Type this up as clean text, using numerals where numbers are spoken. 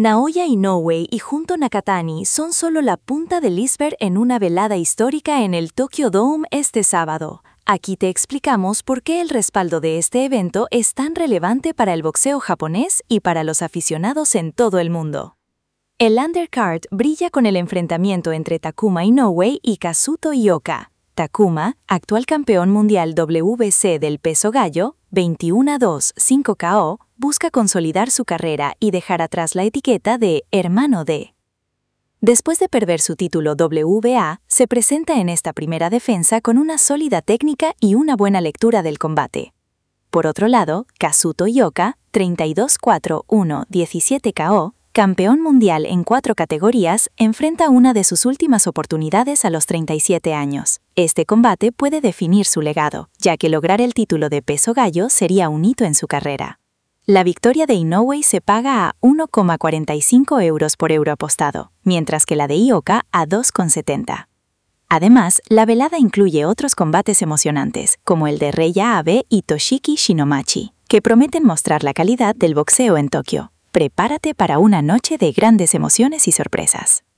Naoya Inoue y Junto Nakatani son solo la punta del iceberg en una velada histórica en el Tokyo Dome este sábado. Aquí te explicamos por qué el respaldo de este evento es tan relevante para el boxeo japonés y para los aficionados en todo el mundo. El undercard brilla con el enfrentamiento entre Takuma Inoue y Kazuto Ioka. Takuma, actual campeón mundial WBC del peso gallo, 21-2, 5 KO, busca consolidar su carrera y dejar atrás la etiqueta de hermano de. Después de perder su título WBA, se presenta en esta primera defensa con una sólida técnica y una buena lectura del combate. Por otro lado, Kazuto Ioka, 32-4-1, 17 KO, campeón mundial en 4 categorías, enfrenta una de sus últimas oportunidades a los 37 años. Este combate puede definir su legado, ya que lograr el título de peso gallo sería un hito en su carrera. La victoria de Inoue se paga a 1,45 euros por euro apostado, mientras que la de Ioka a 2,70. Además, la velada incluye otros combates emocionantes, como el de Reya Abe y Toshiki Shinomachi, que prometen mostrar la calidad del boxeo en Tokio. Prepárate para una noche de grandes emociones y sorpresas.